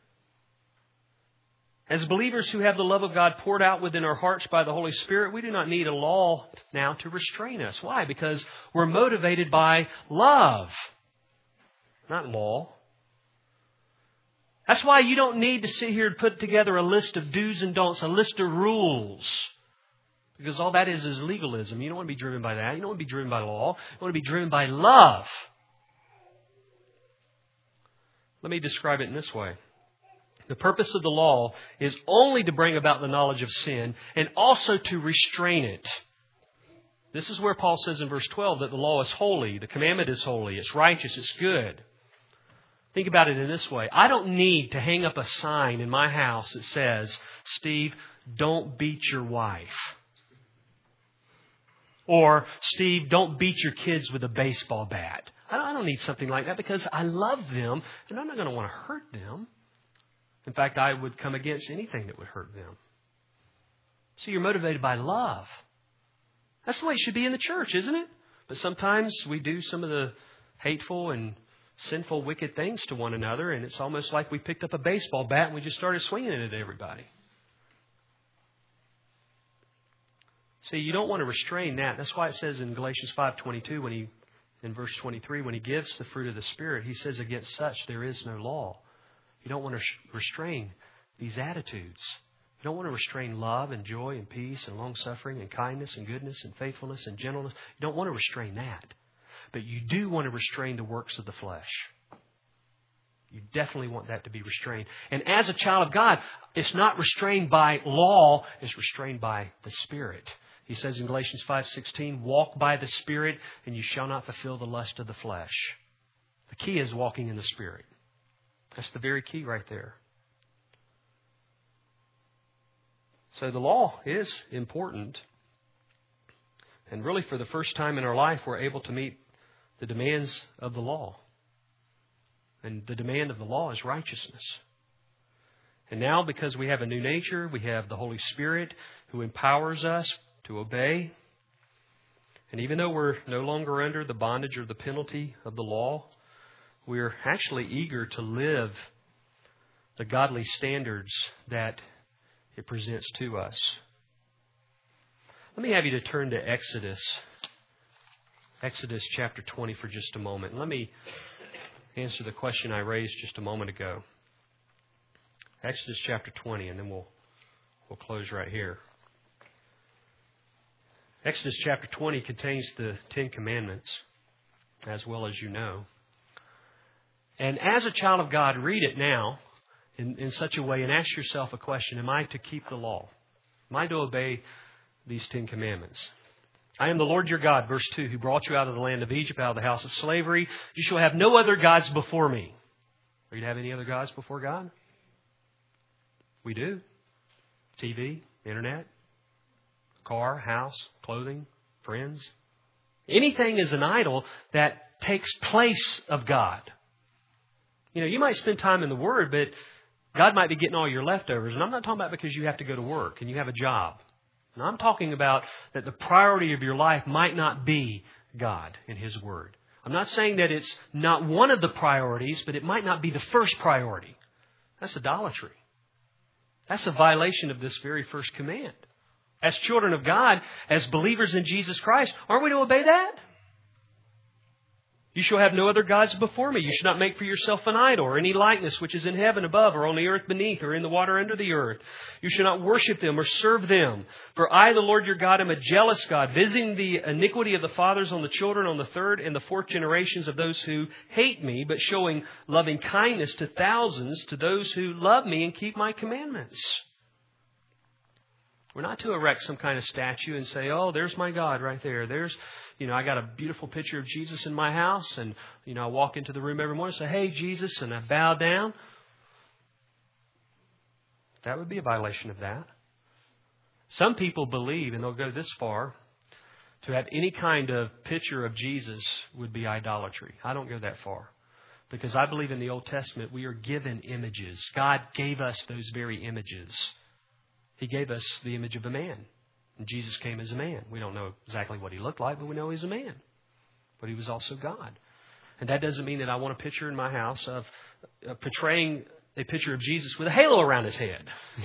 As believers who have the love of God poured out within our hearts by the Holy Spirit, we do not need a law now to restrain us. Why? Because we're motivated by love, not law. That's why you don't need to sit here and put together a list of do's and don'ts, a list of rules. Because all that is legalism. You don't want to be driven by that. You don't want to be driven by law. You want to be driven by love. Let me describe it in this way. The purpose of the law is only to bring about the knowledge of sin and also to restrain it. This is where Paul says in verse 12 that the law is holy, the commandment is holy, it's righteous, it's good. Think about it in this way. I don't need to hang up a sign in my house that says, Steve, don't beat your wife. Or, Steve, don't beat your kids with a baseball bat. I don't need something like that because I love them and I'm not going to want to hurt them. In fact, I would come against anything that would hurt them. So you're motivated by love. That's the way it should be in the church, isn't it? But sometimes we do some of the hateful and sinful, wicked things to one another, and it's almost like we picked up a baseball bat and we just started swinging it at everybody. See, you don't want to restrain that. That's why it says in Galatians 5:22, in verse 23, when he gives the fruit of the Spirit, he says, against such there is no law. You don't want to restrain these attitudes. You don't want to restrain love and joy and peace and long-suffering and kindness and goodness and faithfulness and gentleness. You don't want to restrain that. But you do want to restrain the works of the flesh. You definitely want that to be restrained. And as a child of God, it's not restrained by law, it's restrained by the Spirit. He says in Galatians 5:16, walk by the Spirit and you shall not fulfill the lust of the flesh. The key is walking in the Spirit. That's the very key right there. So the law is important. And really for the first time in our life, we're able to meet the demands of the law. And the demand of the law is righteousness. And now because we have a new nature, we have the Holy Spirit who empowers us to obey. And even though we're no longer under the bondage or the penalty of the law, we're actually eager to live the godly standards that it presents to us. Let me have you to turn to Exodus chapter 20 for just a moment. Let me answer the question I raised just a moment ago. Exodus chapter 20, and then we'll close right here. Exodus chapter 20 contains the 10 Commandments, as well as you know. And as a child of God, read it now in such a way and ask yourself a question. Am I to keep the law? Am I to obey these 10 Commandments? I am the Lord your God, verse 2, who brought you out of the land of Egypt, out of the house of slavery. You shall have no other gods before me. Are you to have any other gods before God? We do. TV, internet, car, house, clothing, friends. Anything is an idol that takes place of God. You know, you might spend time in the Word, but God might be getting all your leftovers. And I'm not talking about because you have to go to work and you have a job. No, I'm talking about that the priority of your life might not be God and His Word. I'm not saying that it's not one of the priorities, but it might not be the first priority. That's idolatry. That's a violation of this very first command. As children of God, as believers in Jesus Christ, aren't we to obey that? You shall have no other gods before me. You shall not make for yourself an idol or any likeness which is in heaven above or on the earth beneath or in the water under the earth. You shall not worship them or serve them. For I, the Lord your God, am a jealous God, visiting the iniquity of the fathers on the children on the third and the fourth generations of those who hate me, but showing loving kindness to thousands to those who love me and keep my commandments. We're not to erect some kind of statue and say, oh, there's my God right there. There's, I got a beautiful picture of Jesus in my house. And, I walk into the room every morning and say, hey, Jesus, and I bow down. That would be a violation of that. Some people believe, and they'll go this far, to have any kind of picture of Jesus would be idolatry. I don't go that far. Because I believe in the Old Testament we are given images. God gave us those very images. He gave us the image of a man. And Jesus came as a man. We don't know exactly what He looked like, but we know He's a man. But He was also God. And that doesn't mean that I want a picture in my house of portraying a picture of Jesus with a halo around His head,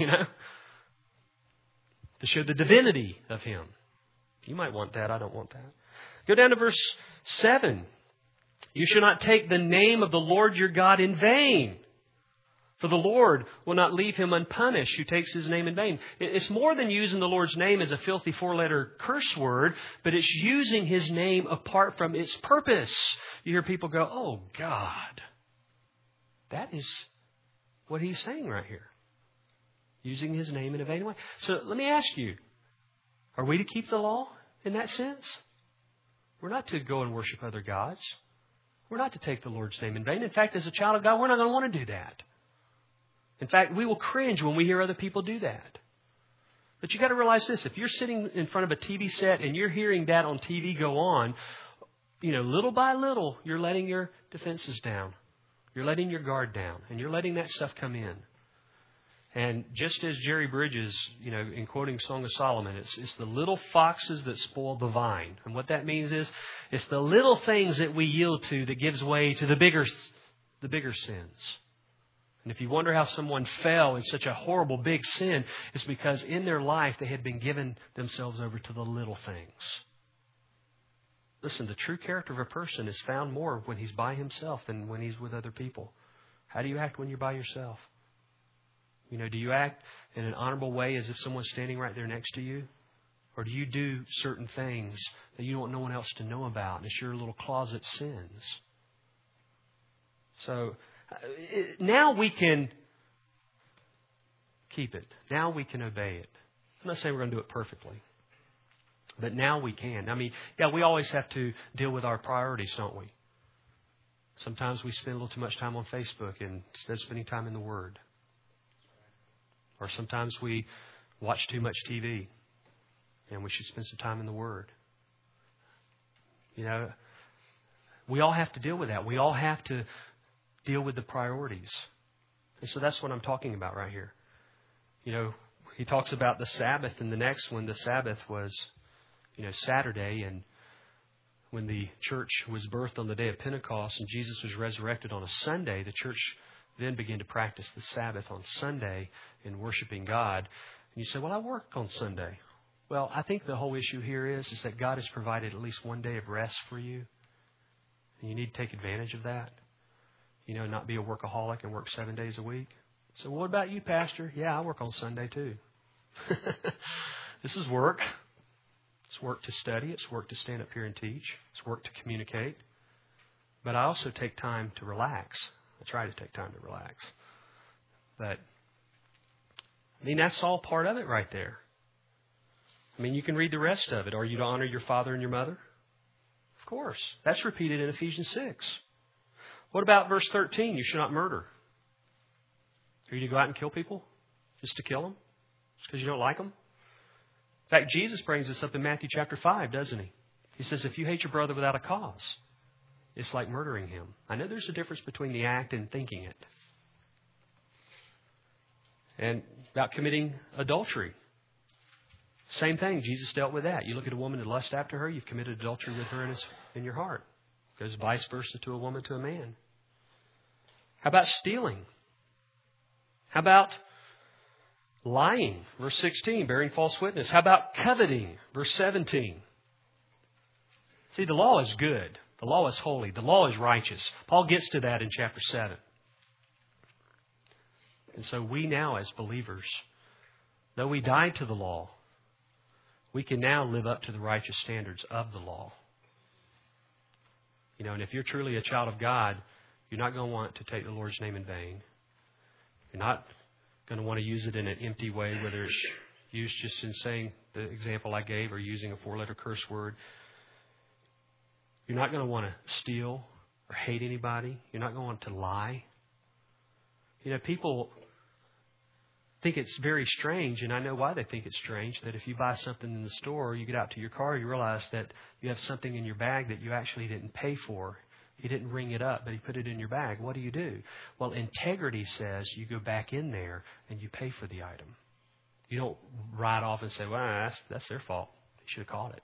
to show the divinity of Him. You might want that. I don't want that. Go down to verse 7. You shall not take the name of the Lord your God in vain. For the Lord will not leave him unpunished who takes His name in vain. It's more than using the Lord's name as a filthy 4-letter curse word, but it's using His name apart from its purpose. You hear people go, oh God, that is what he's saying right here. Using his name in a vain way. So let me ask you, are we to keep the law in that sense? We're not to go and worship other gods. We're not to take the Lord's name in vain. In fact, as a child of God, we're not going to want to do that. In fact, we will cringe when we hear other people do that. But you got to realize this. If you're sitting in front of a TV set and you're hearing that on TV go on, little by little, you're letting your defenses down. You're letting your guard down. And you're letting that stuff come in. And just as Jerry Bridges, in quoting Song of Solomon, it's the little foxes that spoil the vine. And what that means is, it's the little things that we yield to that gives way to the bigger sins. And if you wonder how someone fell in such a horrible big sin, it's because in their life they had been given themselves over to the little things. Listen, the true character of a person is found more when he's by himself than when he's with other people. How do you act when you're by yourself? Do you act in an honorable way as if someone's standing right there next to you? Or do you do certain things that you don't want no one else to know about? And it's your little closet sins. So now we can keep it. Now we can obey it. I'm not saying we're going to do it perfectly. But now we can. We always have to deal with our priorities, don't we? Sometimes we spend a little too much time on Facebook instead of spending time in the Word. Or sometimes we watch too much TV and we should spend some time in the Word. We all have to deal with that. We all have to deal with the priorities. And so that's what I'm talking about right here. He talks about the Sabbath, and the next one, the Sabbath was, Saturday, and when the church was birthed on the day of Pentecost and Jesus was resurrected on a Sunday, the church then began to practice the Sabbath on Sunday in worshiping God. And you say, well, I work on Sunday. Well, I think the whole issue here is that God has provided at least one day of rest for you. And you need to take advantage of that. Not be a workaholic and work 7 days a week. So what about you, Pastor? Yeah, I work on Sunday too. This is work. It's work to study. It's work to stand up here and teach. It's work to communicate. But I also take time to relax. I try to take time to relax. But, that's all part of it right there. You can read the rest of it. Are you to honor your father and your mother? Of course. That's repeated in Ephesians 6. What about verse 13? You should not murder. Are you to go out and kill people? Just to kill them? Just because you don't like them? In fact, Jesus brings this up in Matthew chapter 5, doesn't he? He says, if you hate your brother without a cause, it's like murdering him. I know there's a difference between the act and thinking it. And about committing adultery. Same thing. Jesus dealt with that. You look at a woman and lust after her, you've committed adultery with her in your heart. It goes vice versa to a woman to a man. How about stealing? How about lying? Verse 16, bearing false witness. How about coveting? Verse 17. See, the law is good. The law is holy. The law is righteous. Paul gets to that in chapter 7. And so we now as believers, though we died to the law, we can now live up to the righteous standards of the law. And if you're truly a child of God, you're not going to want to take the Lord's name in vain. You're not going to want to use it in an empty way, whether it's used just in saying the example I gave or using a 4-letter curse word. You're not going to want to steal or hate anybody. You're not going to want to lie. People think it's very strange, and I know why they think it's strange, that if you buy something in the store, you get out to your car, you realize that you have something in your bag that you actually didn't pay for. He didn't ring it up, but he put it in your bag. What do? Well, integrity says you go back in there and you pay for the item. You don't ride off and say, well, that's their fault. They should have caught it.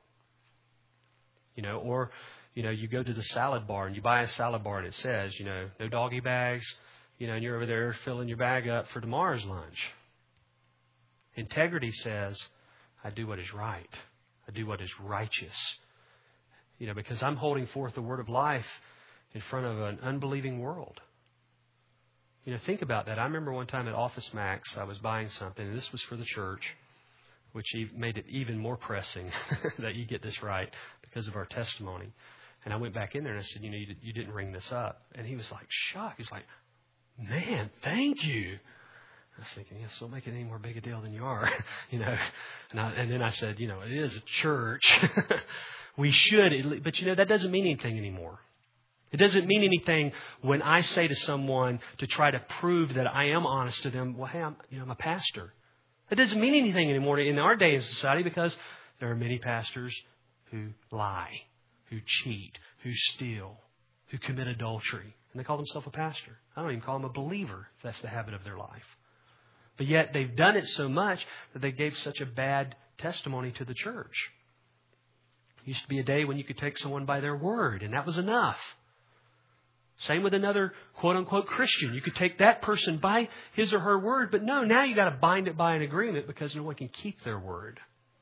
Or you go to the salad bar and you buy a salad bar and it says, no doggy bags, and you're over there filling your bag up for tomorrow's lunch. Integrity says, I do what is right. I do what is righteous. Because I'm holding forth the word of life in front of an unbelieving world. Think about that. I remember one time at Office Max, I was buying something, and this was for the church, which made it even more pressing that you get this right because of our testimony. And I went back in there and I said, you didn't ring this up. And he was like shocked. He's like, Man, thank you. I was thinking, yes, don't make it any more big a deal than you are, And then I said, it is a church. We should, but that doesn't mean anything anymore. It doesn't mean anything when I say to someone to try to prove that I am honest to them, well, hey, I'm a pastor. It doesn't mean anything anymore in our day in society because there are many pastors who lie, who cheat, who steal, who commit adultery. And they call themselves a pastor. I don't even call them a believer if that's the habit of their life. But yet they've done it so much that they gave such a bad testimony to the church. It used to be a day when you could take someone by their word, and that was enough. Same with another quote-unquote Christian. You could take that person by his or her word, but no, now you got to bind it by an agreement because no one can keep their word.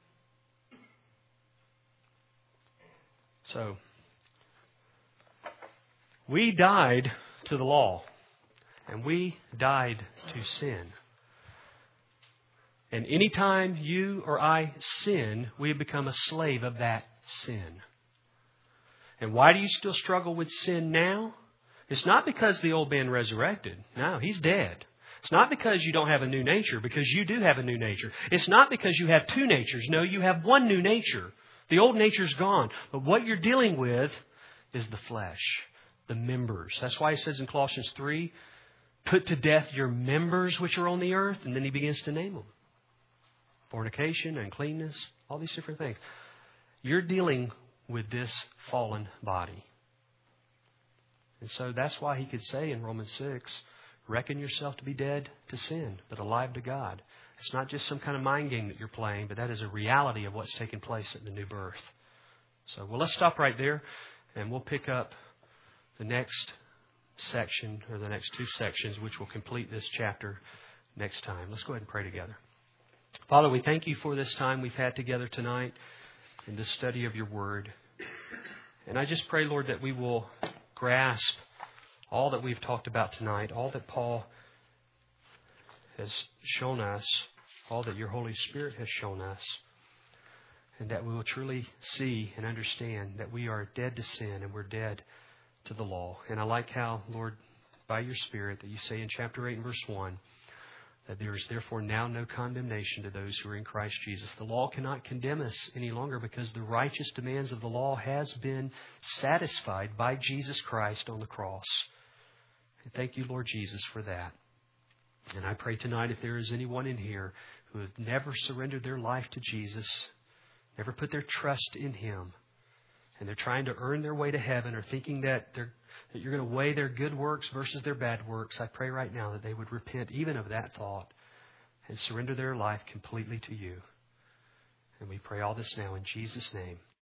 So, we died to the law, and we died to sin. And anytime you or I sin, we have become a slave of that sin. And why do you still struggle with sin now? It's not because the old man resurrected. No, he's dead. It's not because you don't have a new nature, because you do have a new nature. It's not because you have two natures. No, you have one new nature. The old nature's gone. But what you're dealing with is the flesh, the members. That's why he says in Colossians 3, put to death your members which are on the earth. And then he begins to name them. Fornication, uncleanness, all these different things. You're dealing with this fallen body. And so that's why he could say in Romans 6, reckon yourself to be dead to sin, but alive to God. It's not just some kind of mind game that you're playing, but that is a reality of what's taking place at the new birth. So, let's stop right there, and we'll pick up the next section, or the next two sections, which will complete this chapter next time. Let's go ahead and pray together. Father, we thank you for this time we've had together tonight in the study of your word. And I just pray, Lord, that we will grasp all that we've talked about tonight, all that Paul has shown us, all that your Holy Spirit has shown us, and that we will truly see and understand that we are dead to sin and we're dead to the law. And I like how, Lord, by your Spirit, that you say in chapter 8 and verse 1, that there is therefore now no condemnation to those who are in Christ Jesus. The law cannot condemn us any longer because the righteous demands of the law has been satisfied by Jesus Christ on the cross. And thank you, Lord Jesus, for that. And I pray tonight if there is anyone in here who has never surrendered their life to Jesus, never put their trust in Him, and they're trying to earn their way to heaven or thinking that you're going to weigh their good works versus their bad works, I pray right now that they would repent even of that thought and surrender their life completely to you. And we pray all this now in Jesus' name.